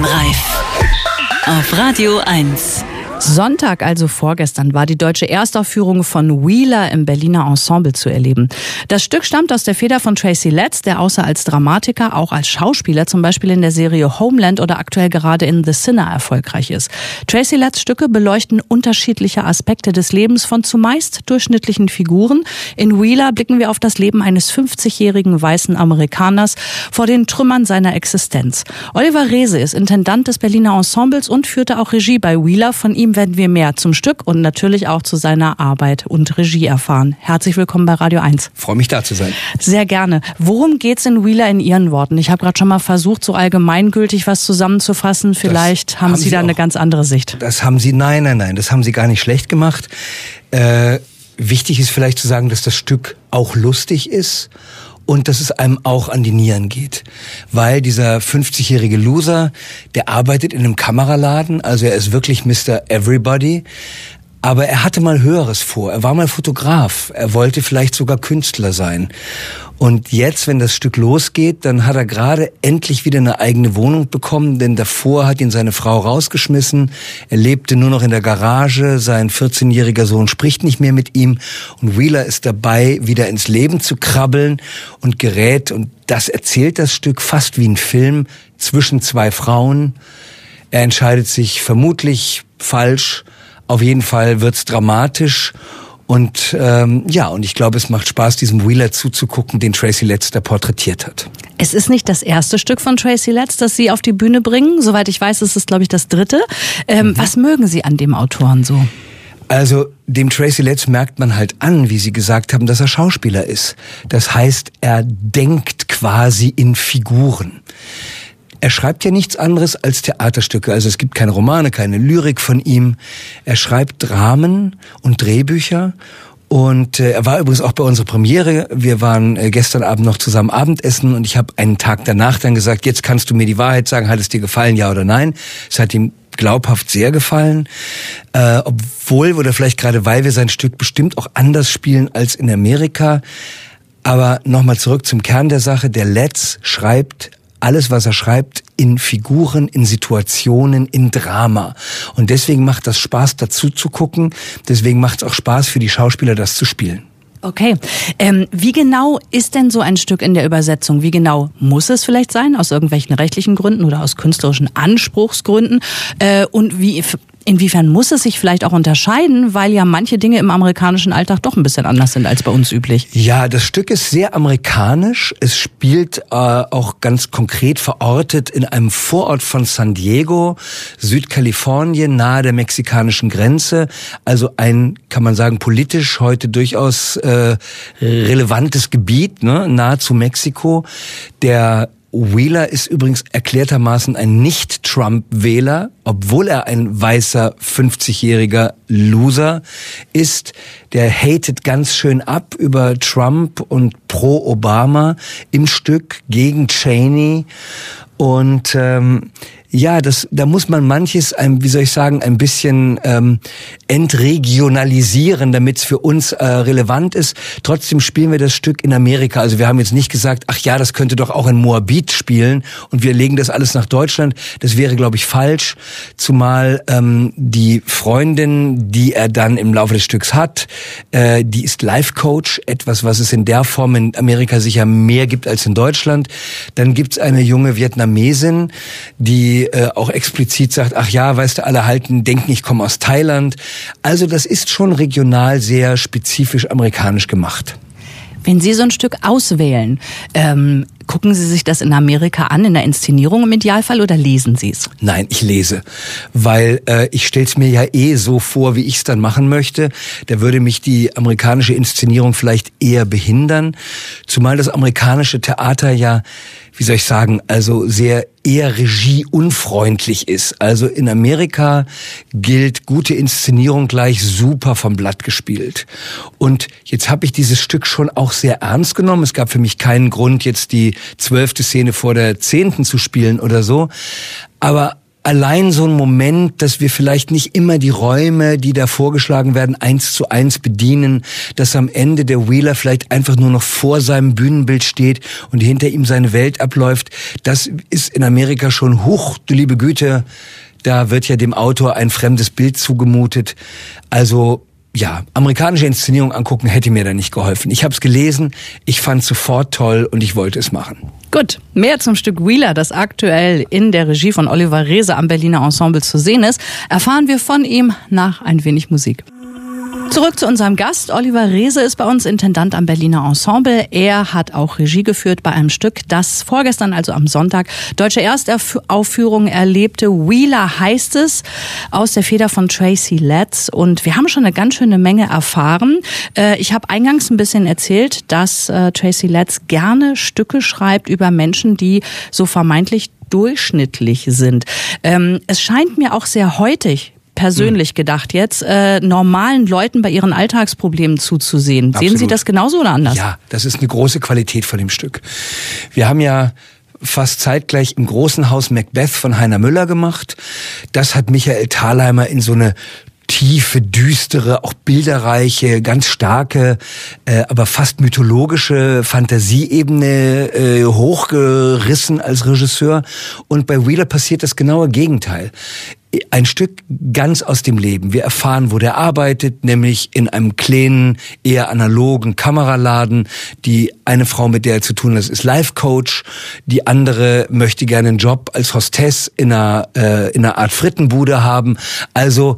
Filmreif auf Radio 1. Sonntag, also vorgestern, war die deutsche Erstaufführung von Wheeler im Berliner Ensemble zu erleben. Das Stück stammt aus der Feder von Tracy Letts, der außer als Dramatiker auch als Schauspieler zum Beispiel in der Serie Homeland oder aktuell gerade in The Sinner erfolgreich ist. Tracy Letts Stücke beleuchten unterschiedliche Aspekte des Lebens von zumeist durchschnittlichen Figuren. In Wheeler blicken wir auf das Leben eines 50-jährigen weißen Amerikaners vor den Trümmern seiner Existenz. Oliver Reese ist Intendant des Berliner Ensembles und führte auch Regie bei Wheeler. Von ihm werden wir mehr zum Stück und natürlich auch zu seiner Arbeit und Regie erfahren. Herzlich willkommen bei Radio 1. Freue mich, da zu sein. Sehr gerne. Worum geht's in Wheeler in Ihren Worten? Ich habe gerade schon mal versucht, so allgemeingültig was zusammenzufassen. Vielleicht haben Sie da eine ganz andere Sicht. Das haben Sie, nein, das haben Sie gar nicht schlecht gemacht. Wichtig ist vielleicht zu sagen, dass das Stück auch lustig ist. Und dass es einem auch an die Nieren geht. Weil dieser 50-jährige Loser, der arbeitet in einem Kameraladen, also er ist wirklich Mr. Everybody. Aber er hatte mal Höheres vor. Er war mal Fotograf. Er wollte vielleicht sogar Künstler sein. Und jetzt, wenn das Stück losgeht, dann hat er gerade endlich wieder eine eigene Wohnung bekommen, denn davor hat ihn seine Frau rausgeschmissen. Er lebte nur noch in der Garage. Sein 14-jähriger Sohn spricht nicht mehr mit ihm. Und Wheeler ist dabei, wieder ins Leben zu krabbeln und gerät. Und das erzählt das Stück fast wie ein Film zwischen zwei Frauen. Er entscheidet sich vermutlich falsch. Auf jeden Fall wird's dramatisch und und ich glaube, es macht Spaß, diesem Wheeler zuzugucken, den Tracy Letts da porträtiert hat. Es ist nicht das erste Stück von Tracy Letts, das Sie auf die Bühne bringen. Soweit ich weiß, ist es, glaube ich, das dritte. Was mögen Sie an dem Autoren so? Also dem Tracy Letts merkt man halt an, wie Sie gesagt haben, dass er Schauspieler ist. Das heißt, er denkt quasi in Figuren. Er schreibt ja nichts anderes als Theaterstücke. Also es gibt keine Romane, keine Lyrik von ihm. Er schreibt Dramen und Drehbücher. Und er war übrigens auch bei unserer Premiere. Wir waren gestern Abend noch zusammen Abendessen und ich habe einen Tag danach dann gesagt, jetzt kannst du mir die Wahrheit sagen, hat es dir gefallen, ja oder nein? Es hat ihm glaubhaft sehr gefallen, obwohl oder vielleicht gerade weil wir sein Stück bestimmt auch anders spielen als in Amerika. Aber nochmal zurück zum Kern der Sache. Der Letts schreibt alles, was er schreibt, in Figuren, in Situationen, in Drama. Und deswegen macht das Spaß, dazu zu gucken. Deswegen macht es auch Spaß für die Schauspieler, das zu spielen. Okay. Wie genau ist denn so ein Stück in der Übersetzung? Wie genau muss es vielleicht sein? Aus irgendwelchen rechtlichen Gründen oder aus künstlerischen Anspruchsgründen? Und inwiefern muss es sich vielleicht auch unterscheiden, weil ja manche Dinge im amerikanischen Alltag doch ein bisschen anders sind als bei uns üblich? Ja, das Stück ist sehr amerikanisch. Es spielt auch ganz konkret verortet in einem Vorort von San Diego, Südkalifornien, nahe der mexikanischen Grenze. Also ein, kann man sagen, politisch heute durchaus relevantes Gebiet, ne, nahe zu Mexiko. Der Wheeler ist übrigens erklärtermaßen ein Nicht-Trump-Wähler, obwohl er ein weißer 50-jähriger Loser ist. Der hatet ganz schön ab über Trump und pro Obama im Stück gegen Cheney. Und da muss man manches, ein bisschen entregionalisieren, damit es für uns relevant ist. Trotzdem spielen wir das Stück in Amerika. Also wir haben jetzt nicht gesagt, ach ja, das könnte doch auch in Moabit spielen und wir legen das alles nach Deutschland. Das wäre, glaube ich, falsch. Zumal die Freundin, die er dann im Laufe des Stücks hat, die ist Life-Coach, etwas, was es in der Form in Amerika sicher mehr gibt als in Deutschland. Dann gibt's eine junge Vietnamesin, die auch explizit sagt, ach ja, weißt du, alle denken, ich komme aus Thailand. Also das ist schon regional sehr spezifisch amerikanisch gemacht. Wenn Sie so ein Stück auswählen, gucken Sie sich das in Amerika an, in der Inszenierung im Idealfall, oder lesen Sie es? Nein, ich lese, weil ich stell's mir ja so vor, wie ich es dann machen möchte. Da würde mich die amerikanische Inszenierung vielleicht eher behindern, zumal das amerikanische Theater ja, also sehr eher regieunfreundlich ist. Also in Amerika gilt gute Inszenierung gleich super vom Blatt gespielt. Und jetzt habe ich dieses Stück schon auch sehr ernst genommen. Es gab für mich keinen Grund, jetzt die 12. Szene vor der 10. zu spielen oder so. Aber allein so ein Moment, dass wir vielleicht nicht immer die Räume, die da vorgeschlagen werden, 1:1 bedienen, dass am Ende der Wheeler vielleicht einfach nur noch vor seinem Bühnenbild steht und hinter ihm seine Welt abläuft, das ist in Amerika schon hoch, du liebe Güte, da wird ja dem Autor ein fremdes Bild zugemutet. Also ja, amerikanische Inszenierung angucken hätte mir da nicht geholfen. Ich habe es gelesen, ich fand es sofort toll und ich wollte es machen. Gut, mehr zum Stück Wheeler, das aktuell in der Regie von Oliver Reese am Berliner Ensemble zu sehen ist, erfahren wir von ihm nach ein wenig Musik. Zurück zu unserem Gast. Oliver Reese ist bei uns Intendant am Berliner Ensemble. Er hat auch Regie geführt bei einem Stück, das vorgestern, also am Sonntag, deutsche Erstaufführung erlebte. Wheeler heißt es, aus der Feder von Tracy Letts. Und wir haben schon eine ganz schöne Menge erfahren. Ich habe eingangs ein bisschen erzählt, dass Tracy Letts gerne Stücke schreibt über Menschen, die so vermeintlich durchschnittlich sind. Es scheint mir auch sehr heutig, persönlich gedacht jetzt, normalen Leuten bei ihren Alltagsproblemen zuzusehen. Absolut. Sehen Sie das genauso oder anders? Ja, das ist eine große Qualität von dem Stück. Wir haben ja fast zeitgleich im großen Haus Macbeth von Heiner Müller gemacht. Das hat Michael Thalheimer in so eine tiefe, düstere, auch bilderreiche, ganz starke, aber fast mythologische Fantasieebene hochgerissen als Regisseur. Und bei Wheeler passiert das genaue Gegenteil. Ein Stück ganz aus dem Leben. Wir erfahren, wo der arbeitet, nämlich in einem kleinen, eher analogen Kameraladen. Die eine Frau, mit der er zu tun hat, ist Life-Coach. Die andere möchte gerne einen Job als Hostess in einer Art Frittenbude haben. Also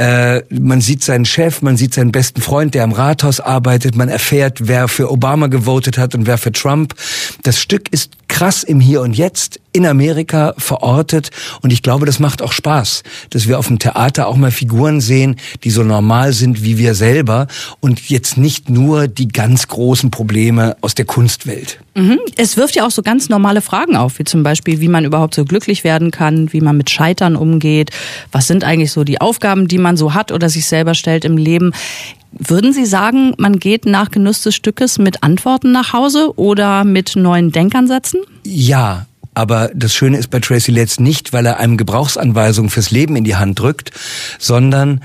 man sieht seinen Chef, man sieht seinen besten Freund, der am Rathaus arbeitet. Man erfährt, wer für Obama gewotet hat und wer für Trump. Das Stück ist krass im Hier und Jetzt in Amerika verortet und ich glaube, das macht auch Spaß, dass wir auf dem Theater auch mal Figuren sehen, die so normal sind wie wir selber und jetzt nicht nur die ganz großen Probleme aus der Kunstwelt. Es wirft ja auch so ganz normale Fragen auf, wie zum Beispiel, wie man überhaupt so glücklich werden kann, wie man mit Scheitern umgeht, was sind eigentlich so die Aufgaben, die man so hat oder sich selber stellt im Leben. Würden Sie sagen, man geht nach Genuss des Stückes mit Antworten nach Hause oder mit neuen Denkansätzen? Ja, aber das Schöne ist bei Tracy Letts nicht, weil er einem Gebrauchsanweisungen fürs Leben in die Hand drückt, sondern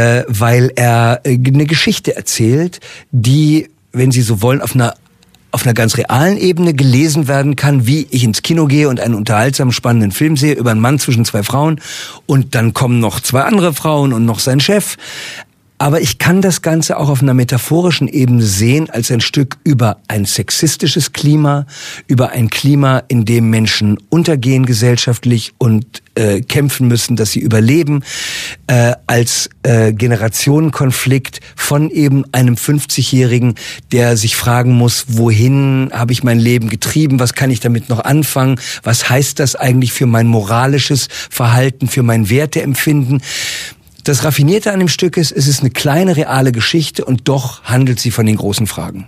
weil er eine Geschichte erzählt, die, wenn Sie so wollen, auf einer ganz realen Ebene gelesen werden kann, wie ich ins Kino gehe und einen unterhaltsamen, spannenden Film sehe über einen Mann zwischen zwei Frauen und dann kommen noch zwei andere Frauen und noch sein Chef. Aber ich kann das Ganze auch auf einer metaphorischen Ebene sehen als ein Stück über ein sexistisches Klima, über ein Klima, in dem Menschen untergehen gesellschaftlich und kämpfen müssen, dass sie überleben, als Generationenkonflikt von eben einem 50-Jährigen, der sich fragen muss, wohin habe ich mein Leben getrieben, was kann ich damit noch anfangen, was heißt das eigentlich für mein moralisches Verhalten, für mein Werteempfinden. Das Raffinierte an dem Stück ist, es ist eine kleine, reale Geschichte und doch handelt sie von den großen Fragen.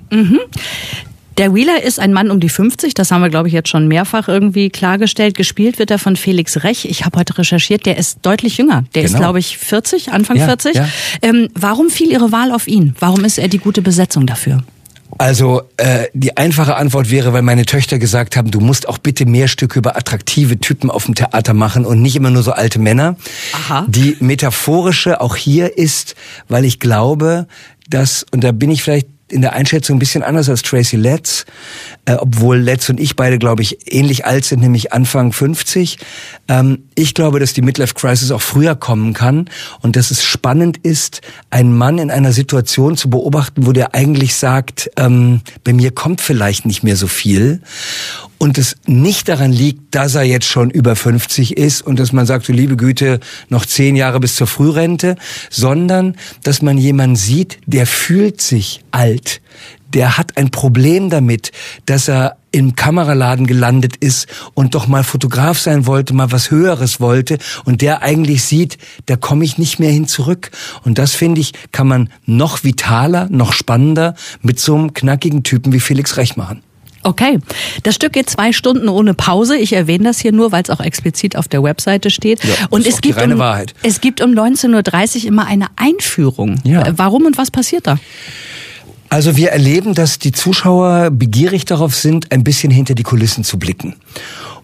Der Wheeler ist ein Mann um die 50, das haben wir, glaube ich, jetzt schon mehrfach irgendwie klargestellt. Gespielt wird er von Felix Rech. Ich habe heute recherchiert, der ist deutlich jünger. Der ist, glaube ich, 40, Anfang 40. Ja. Warum fiel Ihre Wahl auf ihn? Warum ist er die gute Besetzung dafür? Also die einfache Antwort wäre, weil meine Töchter gesagt haben, du musst auch bitte mehr Stücke über attraktive Typen auf dem Theater machen und nicht immer nur so alte Männer. Aha. Die metaphorische auch hier ist, weil ich glaube, dass, und da bin ich vielleicht in der Einschätzung ein bisschen anders als Tracy Letts, obwohl Letts und ich beide, glaube ich, ähnlich alt sind, nämlich Anfang 50. Ich glaube, dass die Midlife-Crisis auch früher kommen kann und dass es spannend ist, einen Mann in einer Situation zu beobachten, wo der eigentlich sagt, bei mir kommt vielleicht nicht mehr so viel. Und es nicht daran liegt, dass er jetzt schon über 50 ist und dass man sagt, du liebe Güte, noch 10 Jahre bis zur Frührente, sondern dass man jemanden sieht, der fühlt sich alt. Der hat ein Problem damit, dass er im Kameraladen gelandet ist und doch mal Fotograf sein wollte, mal was Höheres wollte und der eigentlich sieht, da komme ich nicht mehr hin zurück. Und das, finde ich, kann man noch vitaler, noch spannender mit so einem knackigen Typen wie Felix Rech machen. Okay, das Stück geht 2 Stunden ohne Pause. Ich erwähne das hier nur, weil es auch explizit auf der Webseite steht. Ja, und es gibt es gibt um 19.30 Uhr immer eine Einführung. Ja. Warum und was passiert da? Also wir erleben, dass die Zuschauer begierig darauf sind, ein bisschen hinter die Kulissen zu blicken.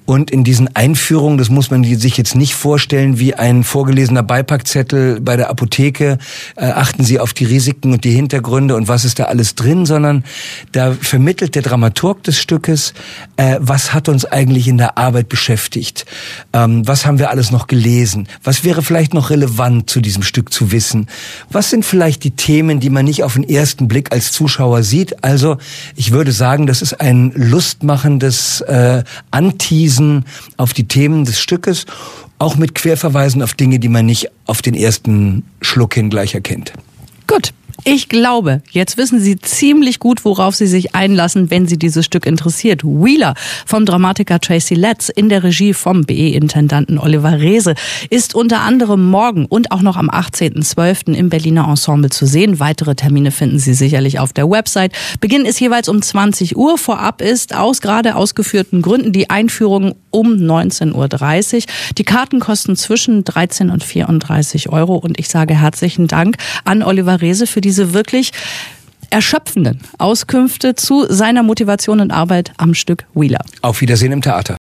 Und in diesen Einführungen, das muss man sich jetzt nicht vorstellen wie ein vorgelesener Beipackzettel bei der Apotheke, achten Sie auf die Risiken und die Hintergründe und was ist da alles drin, sondern da vermittelt der Dramaturg des Stückes, was hat uns eigentlich in der Arbeit beschäftigt, was haben wir alles noch gelesen, was wäre vielleicht noch relevant zu diesem Stück zu wissen, was sind vielleicht die Themen, die man nicht auf den ersten Blick als Zuschauer sieht. Also ich würde sagen, das ist ein lustmachendes Anteasen auf die Themen des Stückes, auch mit Querverweisen auf Dinge, die man nicht auf den ersten Schluck hin gleich erkennt. Gut. Ich glaube, jetzt wissen Sie ziemlich gut, worauf Sie sich einlassen, wenn Sie dieses Stück interessiert. Wheeler vom Dramatiker Tracy Letts in der Regie vom BE-Intendanten Oliver Reese ist unter anderem morgen und auch noch am 18.12. im Berliner Ensemble zu sehen. Weitere Termine finden Sie sicherlich auf der Website. Beginn ist jeweils um 20 Uhr. Vorab ist aus gerade ausgeführten Gründen die Einführung um 19.30 Uhr. Die Karten kosten zwischen 13 und 34 Euro. Und ich sage herzlichen Dank an Oliver Reese für diese wirklich erschöpfenden Auskünfte zu seiner Motivation und Arbeit am Stück Wheeler. Auf Wiedersehen im Theater.